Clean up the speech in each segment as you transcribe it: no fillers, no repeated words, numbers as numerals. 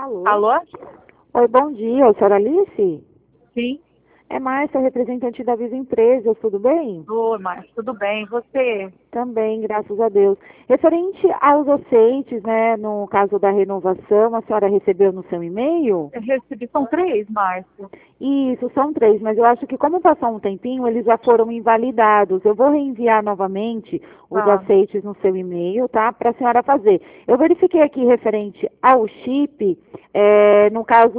Alô? Alô? Oi, bom dia, senhora Alice? Sim. É Márcia, representante da Viva Empresas, tudo bem? Oi, Márcia, tudo bem? E você? Também, graças a Deus. Referente aos aceites, né, no caso da renovação, a senhora recebeu no seu e-mail? Eu recebi, são 3, Márcia. Isso, são 3, mas eu acho que como passou um tempinho, eles já foram invalidados. Eu vou reenviar novamente os Tá. aceites no seu e-mail, tá? Para a senhora fazer. Eu verifiquei aqui referente ao chip, no caso,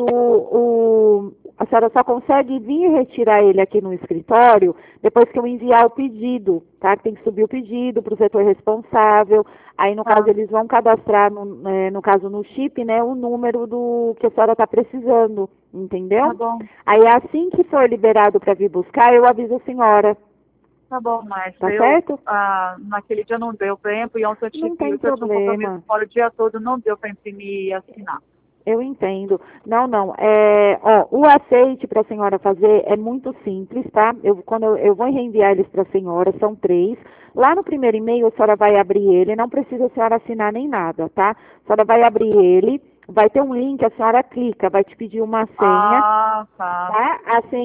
a senhora só consegue vir retirar ele aqui no escritório depois que eu enviar o pedido, tá? Tem que subir o pedido para o setor responsável. Aí, no caso, Tá. eles vão cadastrar, no caso, no chip, né, o número do que a senhora está precisando, entendeu? Tá bom. Aí, assim que for liberado para vir buscar, eu aviso a senhora, Tá bom, Márcia. tá certo? Naquele dia não deu tempo e ontem eu Não tive, tem eu tinha um compromisso problema. fora o dia todo, não deu para imprimir e assinar. Eu entendo. Não, não. O aceite para a senhora fazer é muito simples, tá? Eu vou reenviar eles para a senhora, são 3. Lá no primeiro e-mail, a senhora vai abrir ele, não precisa a senhora assinar nem nada, tá? A senhora vai abrir ele, vai ter um link, a senhora clica, vai te pedir uma senha. Ah, tá. Tá?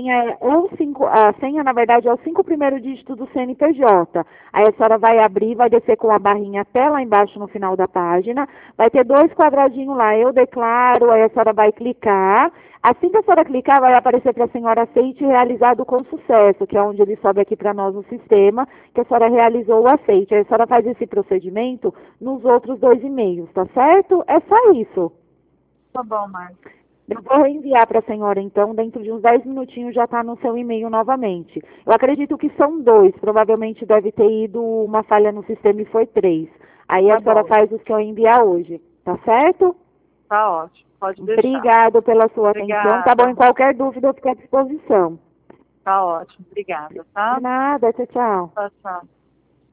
A senha, na verdade, é os 5 primeiros dígitos do CNPJ. Aí a senhora vai abrir, vai descer com a barrinha até lá embaixo no final da página, vai ter 2 quadradinhos lá, eu declaro, aí a senhora vai clicar. Assim que a senhora clicar, vai aparecer para a senhora aceite realizado com sucesso, que é onde ele sobe aqui para nós no sistema, que a senhora realizou o aceite. Aí a senhora faz esse procedimento nos outros 2 e-mails, tá certo? É só isso. Tá bom, Márcia. Eu vou enviar para a senhora, então, dentro de uns 10 minutinhos já está no seu e-mail novamente. Eu acredito que são 2, provavelmente deve ter ido uma falha no sistema e foi 3. Aí a Tá senhora bom. faz os que eu enviar hoje, tá certo? Tá ótimo. Pode deixar. Obrigado pela sua atenção, tá bom? Em Obrigada. qualquer dúvida eu fico à disposição. Tá ótimo. Obrigada, De tá? nada, tchau, tchau. Tchau, tchau.